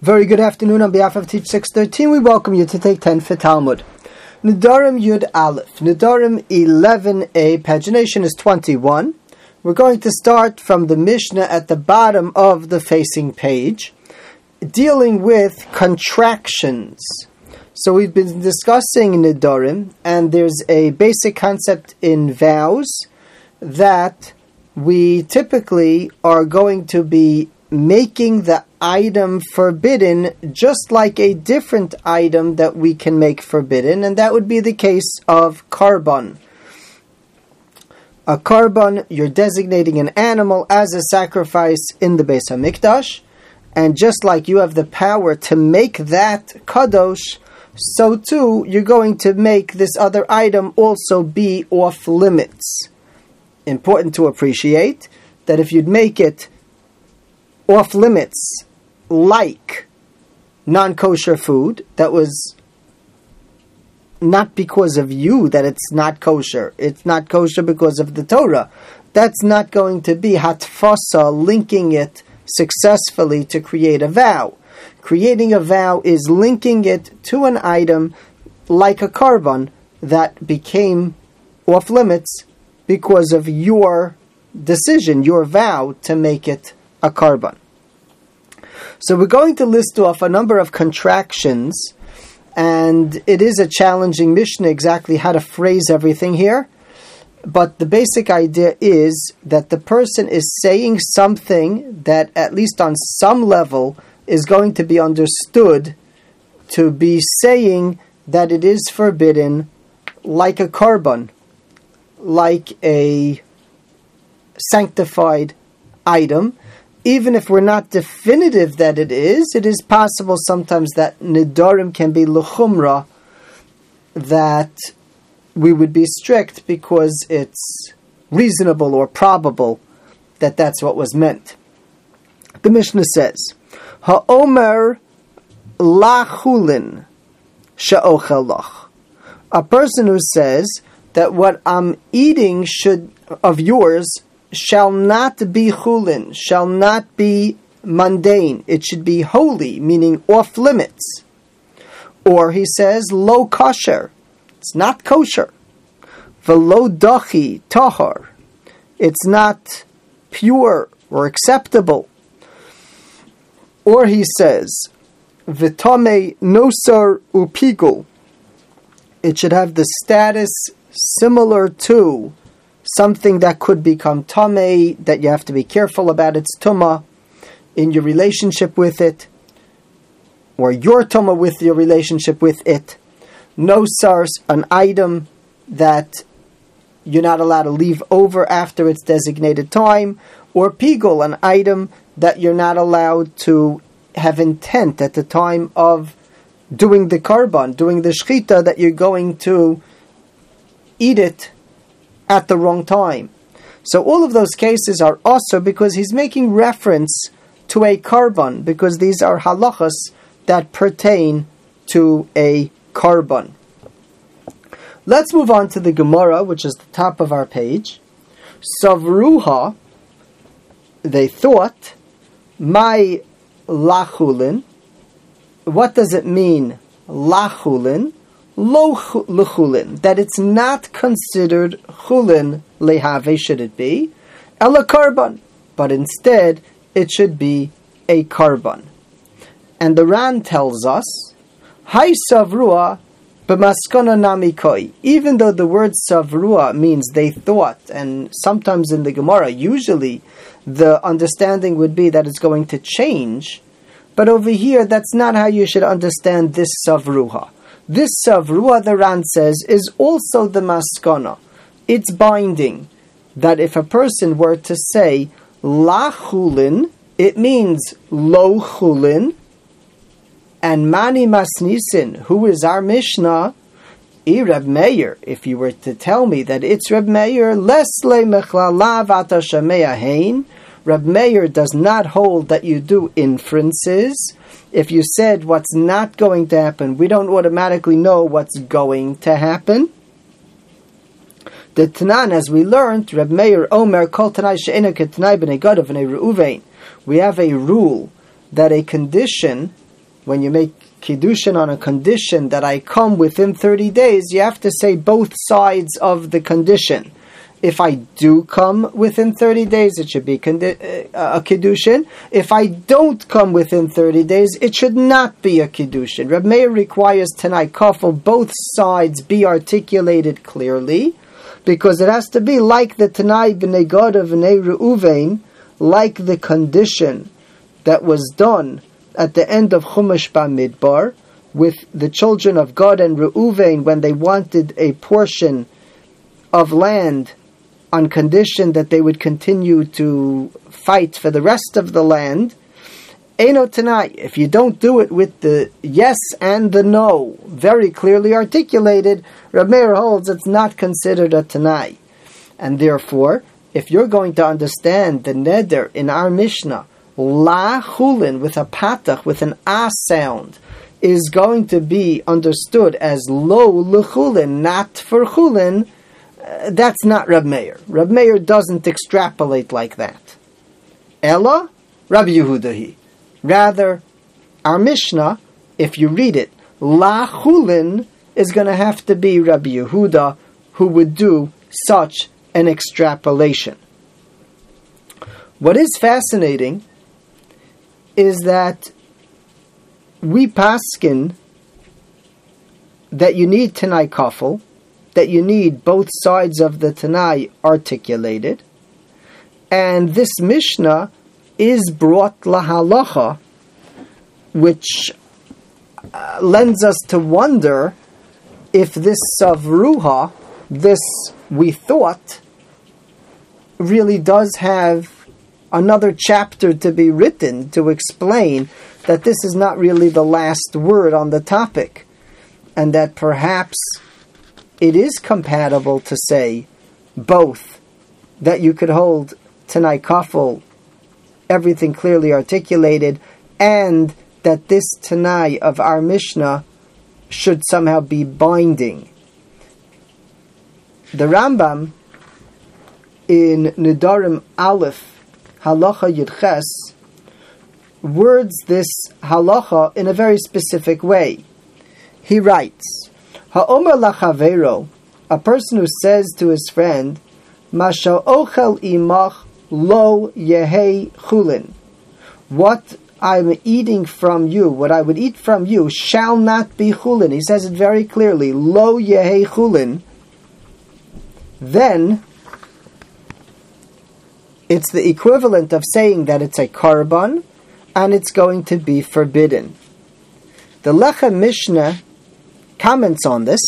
Very good afternoon. On behalf of Teach 613, we welcome you to take 10 for Talmud. Nedarim Yud Aleph. Nedarim 11a, pagination is 21. We're going to start from the Mishnah at the bottom of the facing page, dealing with contractions. So we've been discussing Nedarim, and there's a basic concept in vows that we typically are going to be making the item forbidden just like a different item that we can make forbidden, and that would be the case of korban. A korban, you're designating an animal as a sacrifice in the Beis HaMikdash, and just like you have the power to make that kadosh, so too you're going to make this other item also be off limits. Important to appreciate that if you'd make it off limits like non-kosher food, that was not because of you that it's not kosher. It's not kosher because of the Torah. That's not going to be hatfasa, linking it successfully to create a vow. Creating a vow is linking it to an item like a korban that became off limits because of your decision, your vow to make it a korban. So we're going to list off a number of contractions, and it is a challenging Mishnah exactly how to phrase everything here. But the basic idea is that the person is saying something that, at least on some level, is going to be understood to be saying that it is forbidden like a korban, like a sanctified item. Even if we're not definitive that it is possible sometimes that Nedarim can be l'chumra, that we would be strict because it's reasonable or probable that that's what was meant. The Mishnah says, Ha'omer lachulin she'ochel lach. A person who says that what I'm eating of yours shall not be chulin, shall not be mundane. It should be holy, meaning off limits. Or he says, lo kosher. It's not kosher. Velo dachi tahar. It's not pure or acceptable. Or he says, vitame nosar upigul. It should have the status similar to something that could become tamei, that you have to be careful about its tumah in your relationship with it, or your tumah with your relationship with it. No sars, an item that you're not allowed to leave over after its designated time, or pigul, an item that you're not allowed to have intent at the time of doing the korban, doing the shechita, that you're going to eat it at the wrong time. So all of those cases are also because he's making reference to a korban, because these are halachas that pertain to a korban. Let's move on to the Gemara, which is the top of our page. Savruha, they thought, my lachulin. What does it mean, lachulin? Lo l'chulin, that it's not considered chulin lehave, should it be, ela korban, but instead it should be a korban. And the Ran tells us, Hai savrua b'maskona namikoi. Even though the word savrua means they thought, and sometimes in the Gemara, usually the understanding would be that it's going to change, but over here that's not how you should understand this savruha. This savrua, the Ran says, is also the maskana. It's binding. That if a person were to say la chulin, it means lo chulin. And mani masnisin, who is our Mishnah, Reb Meir, if you were to tell me that it's Reb Meir, lesle mechlalav ata shamea hein. Reb Meir does not hold that you do inferences. If you said what's not going to happen, we don't automatically know what's going to happen. The Tanan, as we learned, Reb Meir Omer Kol Tanai She'ena Ketanai B'nei Gadav B'nei Reuven. We have a rule that a condition when you make Kiddushin on a condition that I come within 30 days, you have to say both sides of the condition. If I do come within 30 days, it should be a Kiddushin. If I don't come within 30 days, it should not be a Kiddushin. Reb Meir requires Tanai Kafel, both sides be articulated clearly, because it has to be like the Tanai B'nei Gad of B'nei Reuven, like the condition that was done at the end of Chumash Bamidbar, with the children of Gad and Reuven when they wanted a portion of land on condition that they would continue to fight for the rest of the land. Eino Tanai, if you don't do it with the yes and the no very clearly articulated, Reb Meir holds it's not considered a Tanai. And therefore, if you're going to understand the neder in our Mishnah, La Chulin with a patach, with an A sound, is going to be understood as Lo L'Chulin, not for Chulin, that's not Reb Meir. Reb Meir doesn't extrapolate like that. Ella, Rabbi Yehudahi. Rather, our Mishnah, if you read it, La Chulin is going to have to be Rabbi Yehuda, who would do such an extrapolation. What is fascinating is that we paskin that you need Tanai Kafel, that you need both sides of the Tanai articulated, and this Mishnah is brought lahalacha, which lends us to wonder if this savruha, this we thought, really does have another chapter to be written to explain that this is not really the last word on the topic, and that perhaps it is compatible to say both, that you could hold Tanai Kafel, everything clearly articulated, and that this Tanai of our Mishnah should somehow be binding. The Rambam in Nedarim Aleph, Halacha Yudches, words this halacha in a very specific way. He writes, Ha'omer lachavero, a person who says to his friend, Masha ochel imach lo yehei chulin. What I'm eating from you, what I would eat from you, shall not be chulin. He says it very clearly, lo yehei chulin. Then it's the equivalent of saying that it's a korban and it's going to be forbidden. The Lechem Mishnah comments on this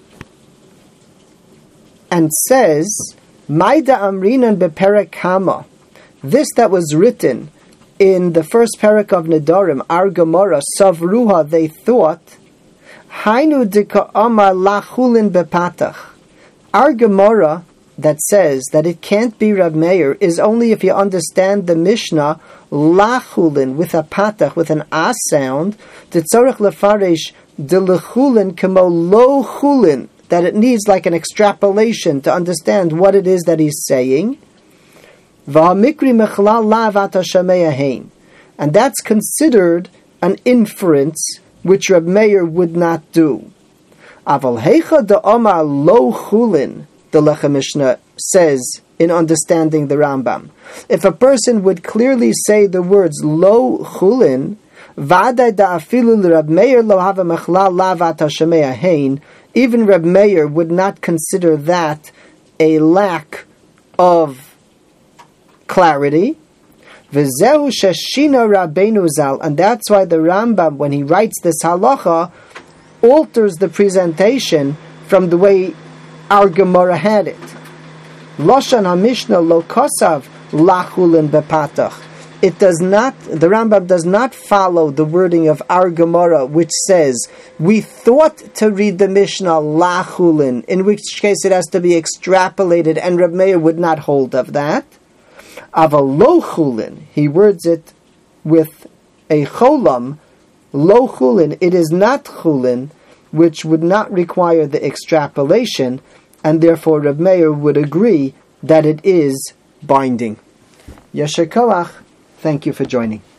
and says, Maida Amrinan beperek Hama. This that was written in the first parak of Nedarim, our Gemara, Savruha, they thought, Hainu dika amar lachulin bepatach. Our Gemara that says that it can't be Rav Meir is only if you understand the Mishnah lachulin with a patach, with an a sound, the tzorich lefaresh de lechulin kemo lo chulin, that it needs like an extrapolation to understand what it is that he's saying. V'hamikri mechlal la v'ata shamei hein, and that's considered an inference which Rav Meir would not do. Aval heicha de omar lo chulin, the Lechem Mishnah says in understanding the Rambam. If a person would clearly say the words lo chulin, v'adai da afilu l'Rab Meir lo hava mechlal la v'ata shamei hein, even Reb Meir would not consider that a lack of clarity. V'zehu sheshina Rabbeinu Zal, and that's why the Rambam, when he writes this halacha, alters the presentation from the way our Gemara had it. Loshan HaMishnah lo kosav lachulin bepatach. It does not, the Rambam does not follow the wording of our Gemara, which says, we thought to read the Mishnah lachulin, in which case it has to be extrapolated, and Reb Meir would not hold of that. Aval lo chulin, he words it with a cholam, lo chulin, it is not chulin, which would not require the extrapolation, and therefore Reb Meir would agree that it is binding. Yasher koach. Thank you for joining.